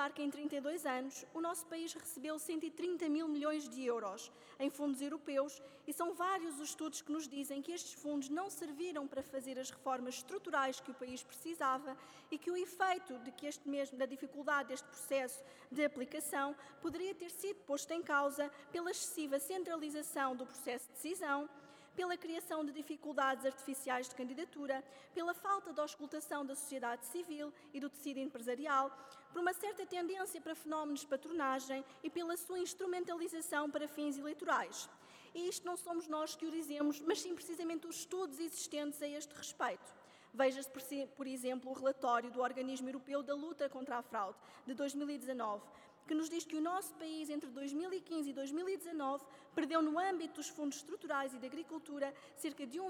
recordar que em 32 anos o nosso país recebeu 130 mil milhões de euros em fundos europeus e são vários os estudos que nos dizem que estes fundos não serviram para fazer as reformas estruturais que o país precisava e que o efeito da dificuldade deste processo de aplicação poderia ter sido posto em causa pela excessiva centralização do processo de decisão, pela criação de dificuldades artificiais de candidatura, pela falta de auscultação da sociedade civil e do tecido empresarial, por uma certa tendência para fenómenos de patronagem e pela sua instrumentalização para fins eleitorais. E isto não somos nós que o dizemos, mas sim precisamente os estudos existentes a este respeito. Veja-se, por exemplo, o relatório do Organismo Europeu da Luta contra a Fraude, de 2019, que nos diz que o nosso país, entre 2015 e 2019, perdeu no âmbito dos fundos estruturais e da agricultura cerca de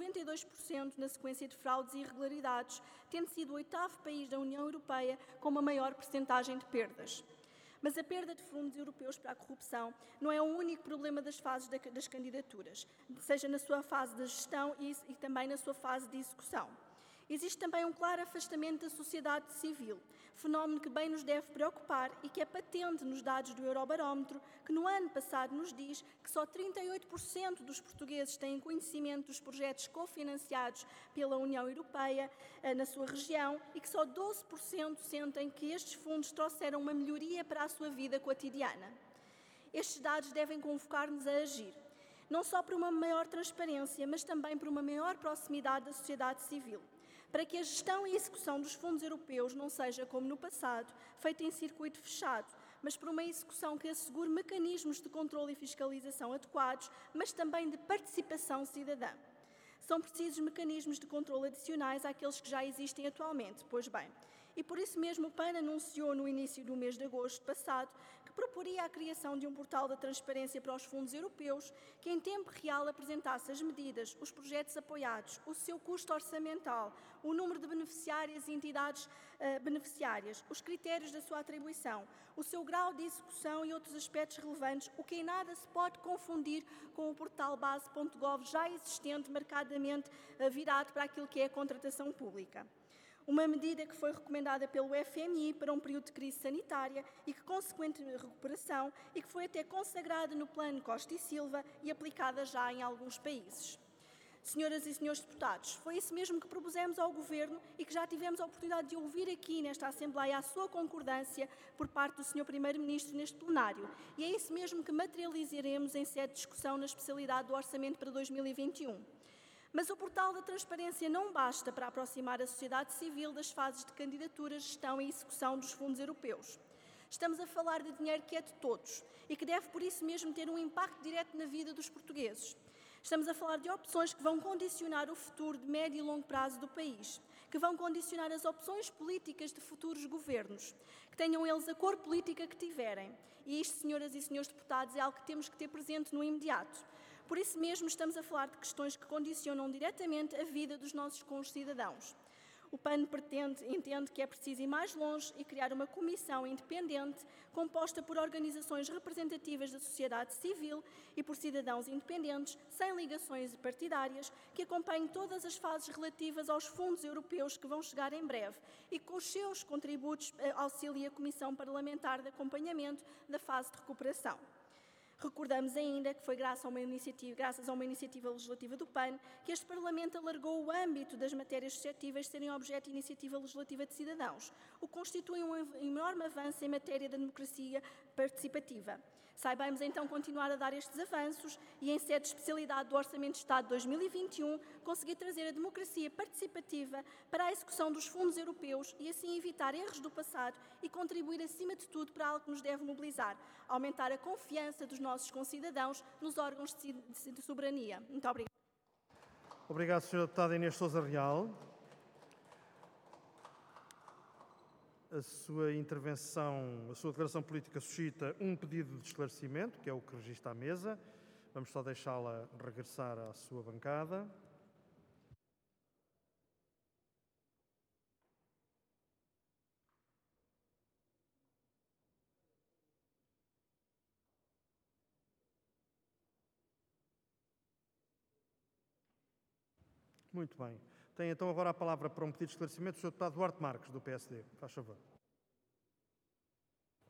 1,92% na sequência de fraudes e irregularidades, tendo sido o 8º país da União Europeia com uma maior percentagem de perdas. Mas a perda de fundos europeus para a corrupção não é o único problema das fases das candidaturas, seja na sua fase de gestão e também na sua fase de execução. Existe também um claro afastamento da sociedade civil, fenómeno que bem nos deve preocupar e que é patente nos dados do Eurobarómetro, que no ano passado nos diz que só 38% dos portugueses têm conhecimento dos projetos cofinanciados pela União Europeia na sua região e que só 12% sentem que estes fundos trouxeram uma melhoria para a sua vida cotidiana. Estes dados devem convocar-nos a agir, não só por uma maior transparência, mas também por uma maior proximidade da sociedade civil, para que a gestão e execução dos fundos europeus não seja, como no passado, feita em circuito fechado, mas por uma execução que assegure mecanismos de controle e fiscalização adequados, mas também de participação cidadã. São precisos mecanismos de controle adicionais àqueles que já existem atualmente, pois bem. E por isso mesmo o PAN anunciou no início do mês de agosto passado que proporia a criação de um portal da transparência para os fundos europeus que em tempo real apresentasse as medidas, os projetos apoiados, o seu custo orçamental, o número de beneficiárias e entidades beneficiárias, os critérios da sua atribuição, o seu grau de execução e outros aspectos relevantes, o que em nada se pode confundir com o portal base.gov já existente, marcadamente virado para aquilo que é a contratação pública. Uma medida que foi recomendada pelo FMI para um período de crise sanitária e que consequente recuperação e que foi até consagrada no Plano Costa e Silva e aplicada já em alguns países. Senhoras e senhores deputados, foi isso mesmo que propusemos ao Governo e que já tivemos a oportunidade de ouvir aqui nesta Assembleia a sua concordância por parte do Sr. Primeiro-Ministro neste plenário. E é isso mesmo que materializaremos em sede de discussão na especialidade do Orçamento para 2021. Mas o portal da transparência não basta para aproximar a sociedade civil das fases de candidatura, gestão e execução dos fundos europeus. Estamos a falar de dinheiro que é de todos e que deve, por isso mesmo, ter um impacto direto na vida dos portugueses. Estamos a falar de opções que vão condicionar o futuro de médio e longo prazo do país, que vão condicionar as opções políticas de futuros governos, que tenham eles a cor política que tiverem. E isto, senhoras e senhores deputados, é algo que temos que ter presente no imediato. Por isso mesmo estamos a falar de questões que condicionam diretamente a vida dos nossos concidadãos. O PAN entende que é preciso ir mais longe e criar uma comissão independente composta por organizações representativas da sociedade civil e por cidadãos independentes, sem ligações partidárias, que acompanhem todas as fases relativas aos fundos europeus que vão chegar em breve e com os seus contributos auxiliem a Comissão Parlamentar de Acompanhamento da fase de recuperação. Recordamos ainda que foi graças a uma iniciativa legislativa do PAN que este Parlamento alargou o âmbito das matérias suscetíveis de serem objeto de iniciativa legislativa de cidadãos, o que constitui um enorme avanço em matéria da democracia participativa. Saibamos então continuar a dar estes avanços e, em sede de especialidade do Orçamento de Estado de 2021, conseguir trazer a democracia participativa para a execução dos fundos europeus e assim evitar erros do passado e contribuir, acima de tudo, para algo que nos deve mobilizar, aumentar a confiança dos nossos concidadãos nos órgãos de soberania. Muito obrigada. Obrigado, Sra. Deputada Inês Sousa Real. A sua intervenção, a sua declaração política suscita um pedido de esclarecimento, que é o que registra a mesa. Vamos só deixá-la regressar à sua bancada. Muito bem. Tem então agora a palavra para um pedido de esclarecimento o Sr. Deputado Duarte Marques, do PSD. Faz favor.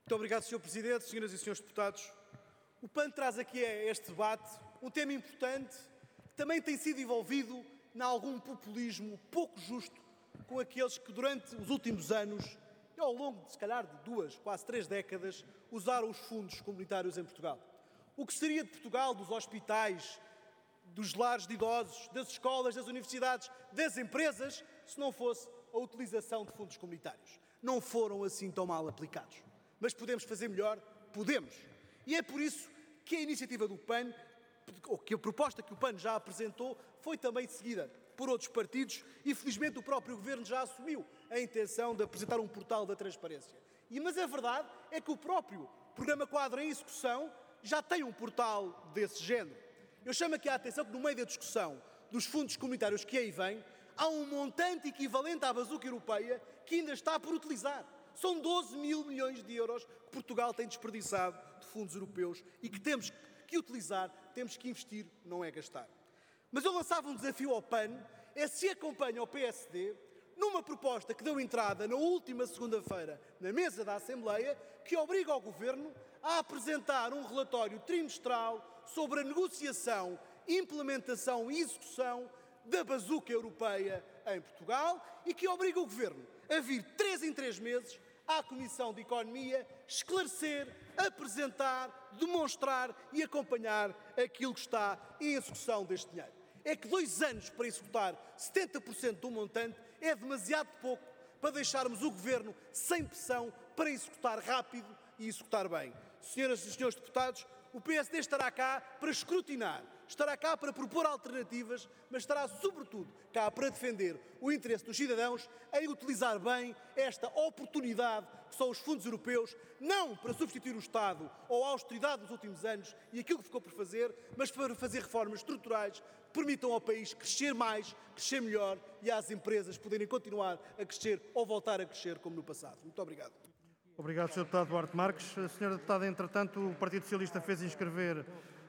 Muito obrigado, Sr. Presidente, senhoras e senhores deputados. O PAN traz aqui a este debate um tema importante que também tem sido envolvido em algum populismo pouco justo com aqueles que durante os últimos anos e ao longo de, se calhar, de 2, quase 3 décadas, usaram os fundos comunitários em Portugal. O que seria de Portugal, dos hospitais, dos lares de idosos, das escolas, das universidades, das empresas, se não fosse a utilização de fundos comunitários? Não foram assim tão mal aplicados. Mas podemos fazer melhor? Podemos. E é por isso que a iniciativa do PAN, ou que a proposta que o PAN já apresentou, foi também seguida por outros partidos e, felizmente, o próprio Governo já assumiu a intenção de apresentar um portal da transparência. Mas a verdade é que o próprio Programa Quadro em execução já tem um portal desse género. Eu chamo aqui a atenção que, no meio da discussão dos fundos comunitários que aí vem, há um montante equivalente à bazuca europeia que ainda está por utilizar. São 12 mil milhões de euros que Portugal tem desperdiçado de fundos europeus e que temos que utilizar, temos que investir, não é gastar. Mas eu lançava um desafio ao PAN, é se acompanha o PSD numa proposta que deu entrada na última segunda-feira na mesa da Assembleia, que obriga o Governo a apresentar um relatório trimestral sobre a negociação, implementação e execução da bazuca europeia em Portugal e que obriga o Governo a vir 3 em 3 meses à Comissão de Economia esclarecer, apresentar, demonstrar e acompanhar aquilo que está em execução deste dinheiro. É que 2 anos para executar 70% do montante é demasiado pouco para deixarmos o Governo sem pressão para executar rápido e executar bem. Senhoras e senhores deputados, o PSD estará cá para escrutinar, estará cá para propor alternativas, mas estará sobretudo cá para defender o interesse dos cidadãos em utilizar bem esta oportunidade que são os fundos europeus, não para substituir o Estado ou a austeridade dos últimos anos e aquilo que ficou por fazer, mas para fazer reformas estruturais que permitam ao país crescer mais, crescer melhor e às empresas poderem continuar a crescer ou voltar a crescer como no passado. Muito obrigado. Obrigado, Sr. Deputado Duarte Marques. Sra. Deputada, entretanto, o Partido Socialista fez inscrever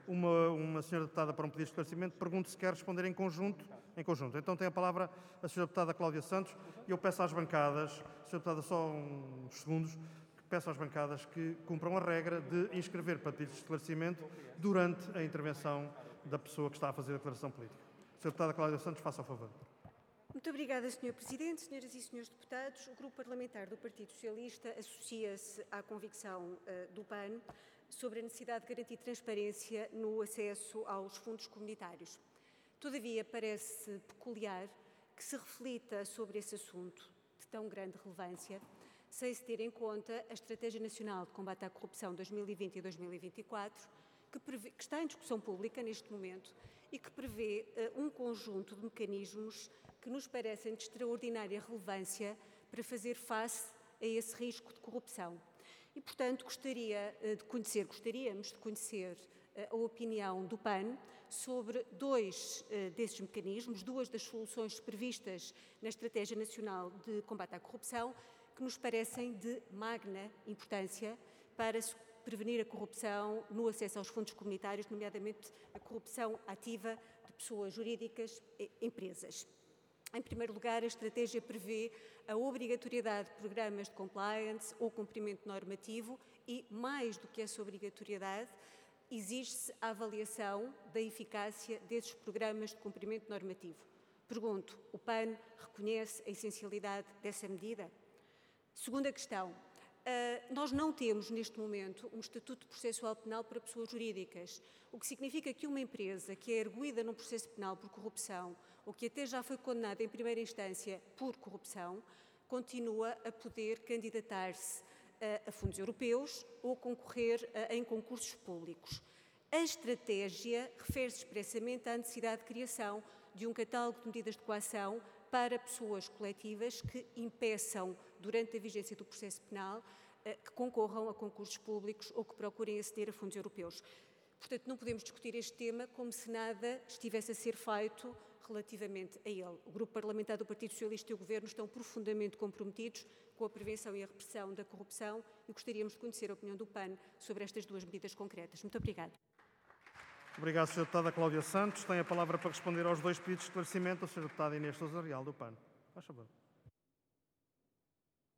uma senhora deputada para um pedido de esclarecimento. Pergunto se quer responder em conjunto. Então tem a palavra a Sra. Deputada Cláudia Santos e eu peço às bancadas, Sra. Deputada, só uns segundos, peço às bancadas que cumpram a regra de inscrever pedidos de esclarecimento durante a intervenção da pessoa que está a fazer a declaração política. Sra. Deputada Cláudia Santos, faça o favor. Muito obrigada, Sr. Presidente. Senhoras e senhores deputados, o Grupo Parlamentar do Partido Socialista associa-se à convicção do PAN sobre a necessidade de garantir transparência no acesso aos fundos comunitários. Todavia, parece peculiar que se reflita sobre esse assunto de tão grande relevância, sem se ter em conta a Estratégia Nacional de Combate à Corrupção 2020 e 2024, que está em discussão pública neste momento e que prevê um conjunto de mecanismos que nos parecem de extraordinária relevância para fazer face a esse risco de corrupção. E, portanto, gostaríamos de conhecer a opinião do PAN sobre 2 desses mecanismos, 2 das soluções previstas na Estratégia Nacional de Combate à Corrupção, que nos parecem de magna importância para prevenir a corrupção no acesso aos fundos comunitários, nomeadamente a corrupção ativa de pessoas jurídicas e empresas. Em primeiro lugar, a estratégia prevê a obrigatoriedade de programas de compliance ou cumprimento normativo e, mais do que essa obrigatoriedade, exige-se a avaliação da eficácia desses programas de cumprimento normativo. Pergunto, o PAN reconhece a essencialidade dessa medida? Segunda questão. Nós não temos, neste momento, um estatuto processual penal para pessoas jurídicas, o que significa que uma empresa que é arguida num processo penal por corrupção ou que até já foi condenada em primeira instância por corrupção, continua a poder candidatar-se a fundos europeus ou concorrer em concursos públicos. A estratégia refere-se expressamente à necessidade de criação de um catálogo de medidas de coação para pessoas coletivas que impeçam, durante a vigência do processo penal, que concorram a concursos públicos ou que procurem aceder a fundos europeus. Portanto, não podemos discutir este tema como se nada estivesse a ser feito relativamente a ele. O Grupo Parlamentar do Partido Socialista e o Governo estão profundamente comprometidos com a prevenção e a repressão da corrupção e gostaríamos de conhecer a opinião do PAN sobre estas 2 medidas concretas. Muito obrigada. Obrigado, Sra. Deputada Cláudia Santos. Tem a palavra para responder aos 2 pedidos de esclarecimento a Sra. Deputada Inês Sousa Real, do PAN. Faz favor.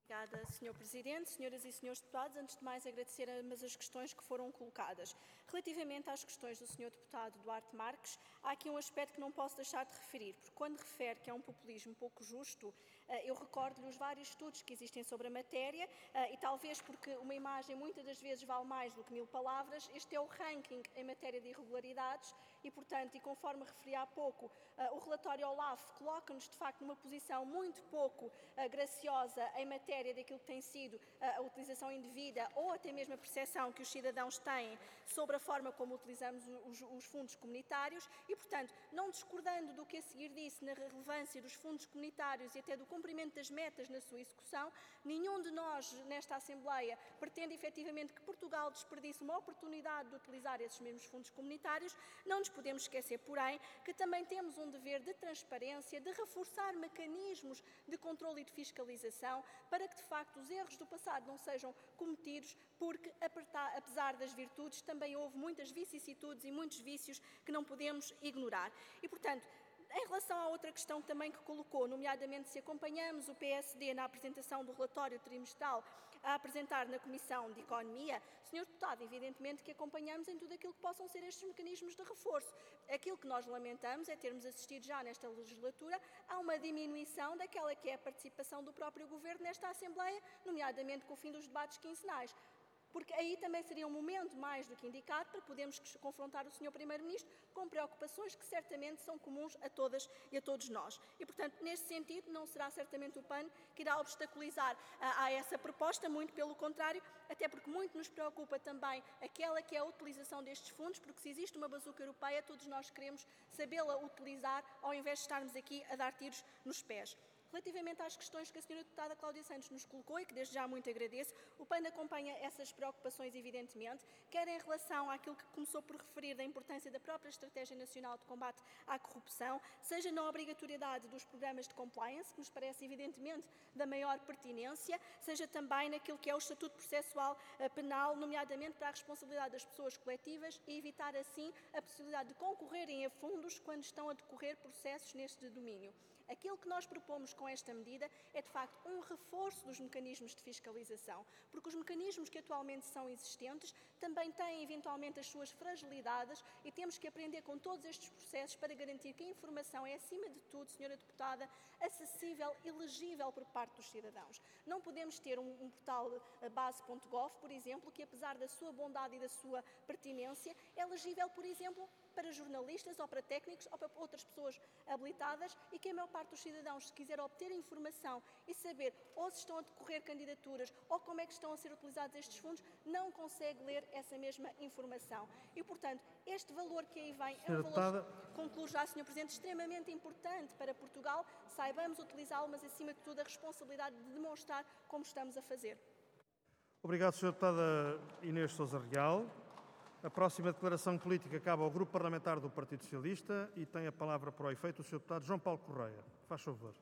Obrigada, Sr. Presidente. Senhoras e senhores deputados, antes de mais agradecer ambas as questões que foram colocadas. Relativamente às questões do Sr. Deputado Duarte Marques, há aqui um aspecto que não posso deixar de referir, porque quando refere que é um populismo pouco justo, eu recordo-lhe os vários estudos que existem sobre a matéria e talvez porque uma imagem muitas das vezes vale mais do que 1000 palavras, este é o ranking em matéria de irregularidades e, portanto, e conforme referi há pouco, o relatório OLAF coloca-nos, de facto, numa posição muito pouco graciosa em matéria daquilo que tem sido a utilização indevida ou até mesmo a percepção que os cidadãos têm sobre a forma como utilizamos os fundos comunitários e, portanto, não discordando do que a seguir disse na relevância dos fundos comunitários e até do cumprimento das metas na sua execução, nenhum de nós nesta Assembleia pretende efetivamente que Portugal desperdice uma oportunidade de utilizar esses mesmos fundos comunitários. Não nos podemos esquecer, porém, que também temos um dever de transparência, de reforçar mecanismos de controle e de fiscalização para que, de facto, os erros do passado não sejam cometidos, porque, apesar das virtudes, também houve muitas vicissitudes e muitos vícios que não podemos ignorar. E, portanto, em relação à outra questão também que colocou, nomeadamente se acompanhamos o PSD na apresentação do relatório trimestral a apresentar na Comissão de Economia, Sr. Deputado, evidentemente que acompanhamos em tudo aquilo que possam ser estes mecanismos de reforço. Aquilo que nós lamentamos é termos assistido já nesta legislatura a uma diminuição daquela que é a participação do próprio Governo nesta Assembleia, nomeadamente com o fim dos debates quinzenais. Porque aí também seria um momento mais do que indicado para podermos confrontar o Sr. Primeiro-Ministro com preocupações que certamente são comuns a todas e a todos nós. E, portanto, neste sentido, não será certamente o PAN que irá obstaculizar a essa proposta, muito pelo contrário, até porque muito nos preocupa também aquela que é a utilização destes fundos, porque se existe uma bazuca europeia, todos nós queremos sabê-la utilizar, ao invés de estarmos aqui a dar tiros nos pés. Relativamente às questões que a Sra. Deputada Cláudia Santos nos colocou e que desde já muito agradeço, o PAN acompanha essas preocupações, evidentemente, quer em relação àquilo que começou por referir da importância da própria Estratégia Nacional de Combate à Corrupção, seja na obrigatoriedade dos programas de compliance, que nos parece evidentemente da maior pertinência, seja também naquilo que é o Estatuto Processual Penal, nomeadamente para a responsabilidade das pessoas coletivas e evitar assim a possibilidade de concorrerem a fundos quando estão a decorrer processos neste domínio. Aquilo que nós propomos com esta medida é, de facto, um reforço dos mecanismos de fiscalização, porque os mecanismos que atualmente são existentes também têm, eventualmente, as suas fragilidades e temos que aprender com todos estes processos para garantir que a informação é, acima de tudo, Sra. Deputada, acessível e legível por parte dos cidadãos. Não podemos ter um portal base.gov, por exemplo, que, apesar da sua bondade e da sua pertinência, é legível, por exemplo, para jornalistas ou para técnicos ou para outras pessoas habilitadas e que a maior parte dos cidadãos, se quiser obter informação e saber ou se estão a decorrer candidaturas ou como é que estão a ser utilizados estes fundos, não consegue ler essa mesma informação. E, portanto, este valor que aí vem é um valor, concluo já, Sr. Presidente, extremamente importante para Portugal. Saibamos utilizá-lo, mas, acima de tudo, a responsabilidade de demonstrar como estamos a fazer. Obrigado, Sra. Deputada Inês Sousa Real. A próxima declaração política cabe ao Grupo Parlamentar do Partido Socialista e tem a palavra para o efeito o Sr. Deputado João Paulo Correia. Faz favor.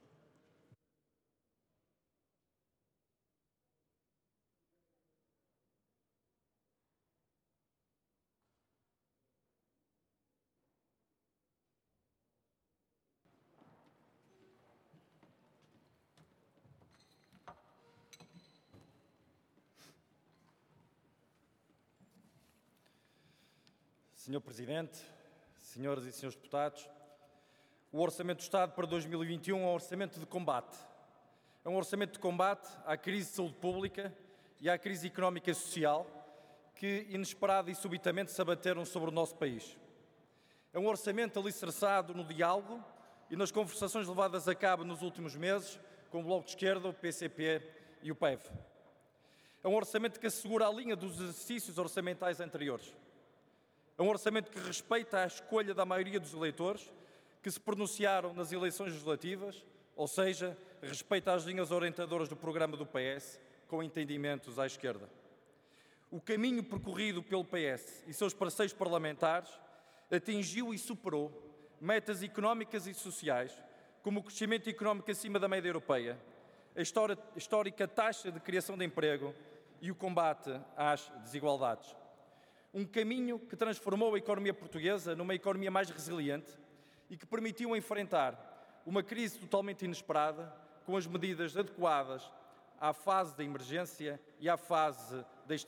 Senhor Presidente, senhoras e senhores deputados, o Orçamento do Estado para 2021 é um orçamento de combate. É um orçamento de combate à crise de saúde pública e à crise económica e social que, inesperada e subitamente, se abateram sobre o nosso país. É um orçamento alicerçado no diálogo e nas conversações levadas a cabo nos últimos meses com o Bloco de Esquerda, o PCP e o PEV. É um orçamento que assegura a linha dos exercícios orçamentais anteriores. É um orçamento que respeita a escolha da maioria dos eleitores que se pronunciaram nas eleições legislativas, ou seja, respeita as linhas orientadoras do programa do PS, com entendimentos à esquerda. O caminho percorrido pelo PS e seus parceiros parlamentares atingiu e superou metas económicas e sociais, como o crescimento económico acima da média europeia, a histórica taxa de criação de emprego e o combate às desigualdades. Um caminho que transformou a economia portuguesa numa economia mais resiliente e que permitiu enfrentar uma crise totalmente inesperada com as medidas adequadas à fase da emergência e à fase da